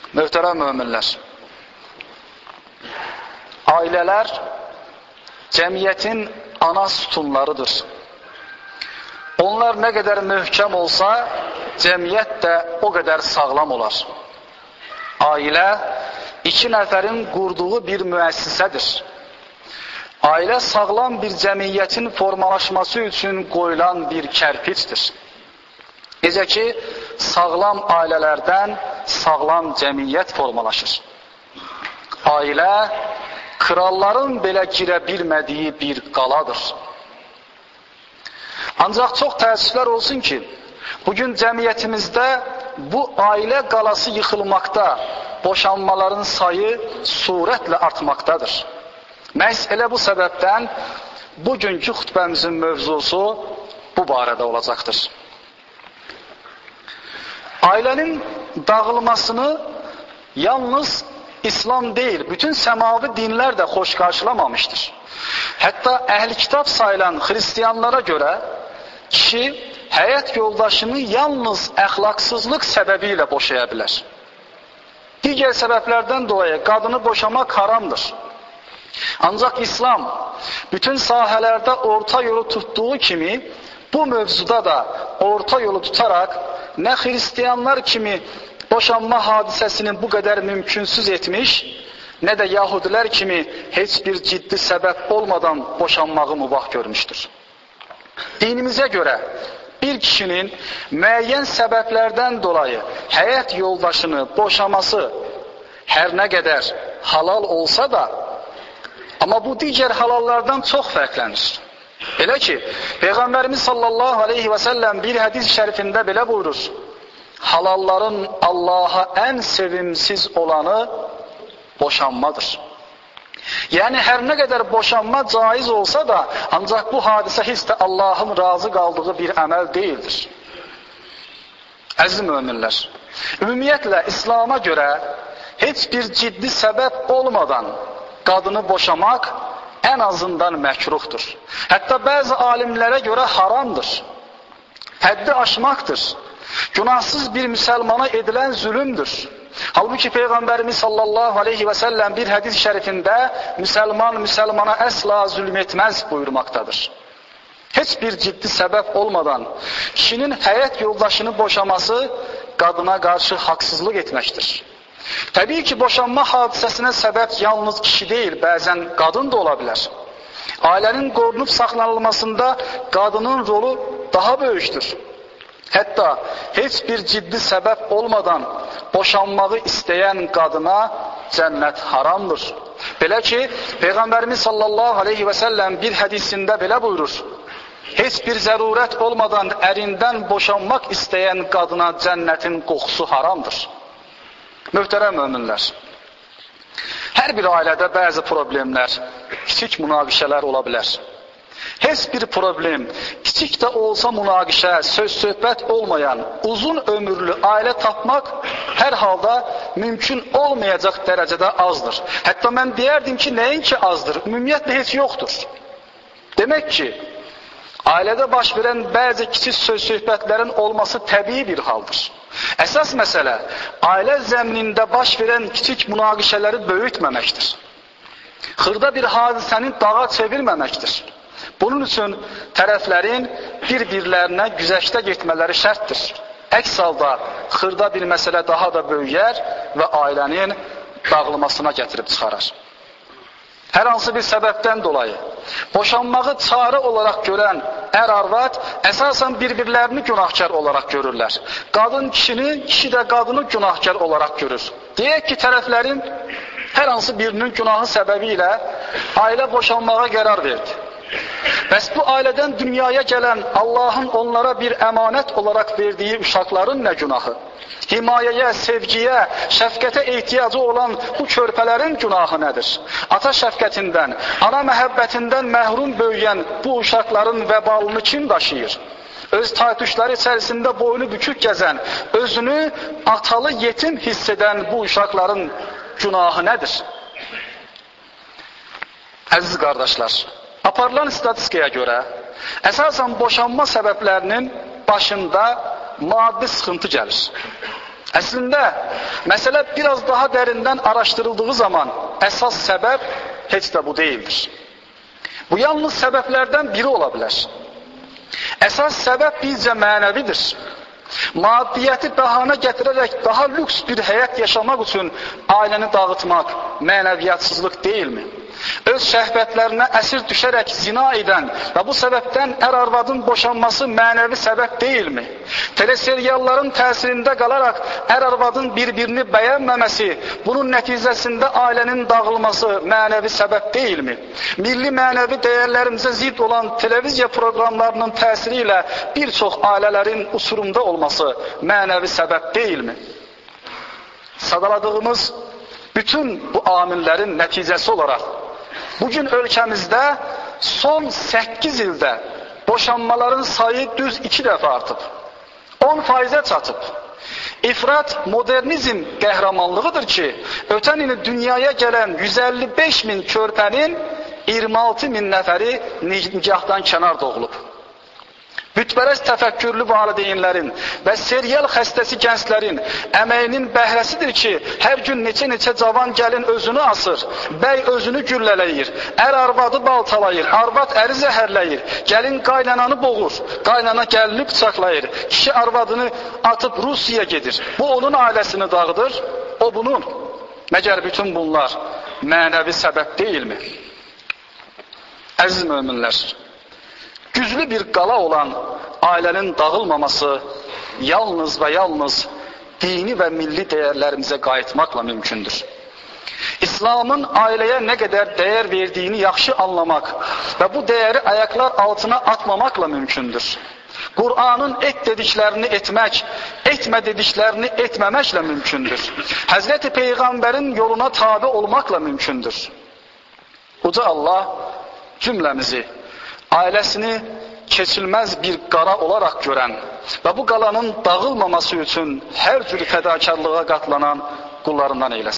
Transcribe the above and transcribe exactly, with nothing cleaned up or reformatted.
Möhtərəm möminlər, ailələr cəmiyyətin ana sütunlarıdır. Onlar nə qədər möhkəm olsa, cəmiyyət də o qədər sağlam olar. Ailə iki nəfərin qurduğu bir müəssisədir. Ailə sağlam bir cəmiyyətin formalaşması üçün qoyulan bir kərpiçdir. Necə ki, sağlam ailələrdən sağlam cəmiyyət formalaşır. Ailə, kralların belə girə bilmədiyi bir qaladır. Ancaq çox təəssüflər olsun ki, bugün cəmiyyətimizdə bu ailə qalası yıxılmaqda, boşanmaların sayı sürətlə artmaqdadır. Məhz elə bu səbəbdən bugünkü xutbəmizin mövzusu bu barədə olacaqdır. Ailənin dağılmasını yalnız İslam deyil, bütün səmavi dinlər də xoş qarşılamamışdır. Hətta əhl-i kitab sayılan xristiyanlara görə kişi həyat yoldaşını yalnız əxlaqsızlıq səbəbi ilə boşaya bilər. Digər səbəblərdən dolayı qadını boşamaq haramdır. Ancaq İslam bütün sahələrdə orta yolu tutduğu kimi bu mövzuda da orta yolu tutaraq nə xristiyanlar kimi boşanma hadisəsini bu qədər mümkünsüz etmiş, nə də yahudilər kimi heç bir ciddi səbəb olmadan boşanmağı mübah görmüşdür. Dinimizə görə bir kişinin müəyyən səbəblərdən dolayı həyat yoldaşını boşaması hər nə qədər halal olsa da, amma bu digər halallardan çox fərqlənir. Belə ki, Peyğəmbərimiz sallallahu aleyhi və səlləm bir hədis-i şərifində belə buyurur: halalların Allaha ən sevimsiz olanı boşanmadır. Yəni, hər nə qədər boşanma caiz olsa da, ancaq bu hadisə heç də Allahın razı qaldığı bir əməl deyildir. Əziz möminlər, ümumiyyətlə İslama görə heç bir ciddi səbəb olmadan qadını boşamaq ən azından məkruhdur. Hətta bəzi alimlərə görə haramdır. Həddi aşmaqdır. Günahsız bir müsəlmana edilən zülümdür. Halbuki Peyğəmbərimiz sallallahu aleyhi və səlləm bir hədis-i şərifində müsəlman müsəlmana əsla zülm etməz buyurmaqdadır. Heç bir ciddi səbəb olmadan kişinin həyat yoldaşını boşaması qadına qarşı haqsızlıq etməkdir. Təbii ki, boşanma hadisəsinə səbəb yalnız kişi deyil, bəzən qadın da ola bilər. Ailənin qorunub saxlanılmasında qadının rolu daha böyükdür. Hətta heç bir ciddi səbəb olmadan boşanmağı istəyən qadına cənnət haramdır. Belə ki, Peyğəmbərimiz sallallahu aleyhi və səlləm bir hədisində belə buyurur: heç bir zərurət olmadan ərindən boşanmaq istəyən qadına cənnətin qoxusu haramdır. Möhtərəm möminlər, hər bir ailədə bəzi problemlər, kiçik münaqişələr ola bilər. Heç bir problem, kiçik də olsa münaqişə, söz-söhbət olmayan, uzun ömürlü ailə tapmaq hər halda mümkün olmayacaq dərəcədə azdır. Hətta mən deyərdim ki, nəinki azdır, ümumiyyətlə heç yoxdur. Demək ki, ailədə baş verən bəzi kiçik söz-söhbətlərin olması təbii bir haldır. Əsas məsələ, ailə zəminində baş verən kiçik münaqişələri böyütməməkdir. Xırda bir hadisəni dağa çevirməməkdir. Bunun üçün tərəflərin bir-birlərinə güzəştə getmələri şərtdir. Əks halda xırda bir məsələ daha da böyüyər və ailənin dağılmasına gətirib çıxarar. Hər hansı bir səbəbdən dolayı boşanmağı çarə olaraq görən ər-arvad əsasən bir-birlərini günahkar olaraq görürlər. Qadın kişini, kişi də qadını günahkar olaraq görür. Deyək ki, tərəflərin hər hansı birinin günahı səbəbi ilə ailə boşanmağa qərar verdi. Bəs bu ailədən dünyaya gələn Allahın onlara bir əmanət olaraq verdiyi uşaqların nə günahı? Himayəyə, sevgiyə, şəfqətə ehtiyacı olan bu körpələrin günahı nədir? Ata şəfqətindən, ana məhəbbətindən məhrum böyüyən bu uşaqların vəbalını kim daşıyır? Öz taytuşları içərisində boynu bükük gəzən, özünü atalı yetim hiss edən bu uşaqların günahı nədir? Əziz qardaşlar, aparılan statistikaya görə əsasən boşanma səbəblərinin başında maddi sıxıntı gəlir. Əslində, məsələ biraz daha dərindən araşdırıldığı zaman əsas səbəb heç də bu deyildir. Bu yalnız səbəblərdən biri ola bilər. Əsas səbəb bizcə mənəvidir. Maddiyyəti bəhanə gətirərək daha lüks bir həyat yaşamaq üçün ailəni dağıtmaq mənəviyyatsızlıq deyilmi? Öz şəhvətlərinə əsir düşərək zina edən və bu səbəbdən ər-arvadın boşanması mənəvi səbəb deyilmi? Teleserialların təsirində qalaraq ər-arvadın bir-birini bəyənməməsi, bunun nəticəsində ailənin dağılması mənəvi səbəb deyilmi? Milli mənəvi dəyərlərimizə zidd olan televiziya proqramlarının təsiri ilə bir çox ailələrin uçurumda olması mənəvi səbəb deyilmi? Sadaladığımız bütün bu amillərin nəticəsi olaraq bugün ölkəmizdə son səkkiz ildə boşanmaların sayı düz iki dəfə artıb. on faizə çatıb. İfrat modernizm qəhrəmanlığıdır ki, ötən il dünyaya gələn yüz əlli beş min körpənin iyirmi altı min nəfəri nikahdan kənar doğulub. Bütpərəst təfəkkürlü valideynlərin və serial xəstəsi gənclərin əməyinin bəhrəsidir ki, hər gün neçə-neçə cavan gəlin özünü asır, bəy özünü güllələyir, ər arvadı baltalayır, arvad əri zəhərləyir, gəlin qaynananı boğur, qaynana gəlini bıçaqlayır, kişi arvadını atıb Rusiyaya gedir. Bu onun ailəsini dağıdır, o bunun. Məgər bütün bunlar mənəvi səbəb deyilmi? Əziz möminlər, güclü bir qala olan ailənin dağılmaması yalnız və yalnız dini və milli dəyərlərimizə qayıtmaqla mümkündür. İslamın ailəyə nə qədər dəyər verdiyini yaxşı anlamaq və bu dəyəri ayaqlar altına atmamaqla mümkündür. Qur'anın et dediklərini etmək, etmə dediklərini etməməklə mümkündür. Həzrəti Peyğəmbərin yoluna tabe olmaqla mümkündür. Uca Allah cümləmizi ailəsini keçilməz bir qala olaraq görən və bu qalanın dağılmaması üçün hər cür fədakarlığa qatlanan qullarından eyləsin.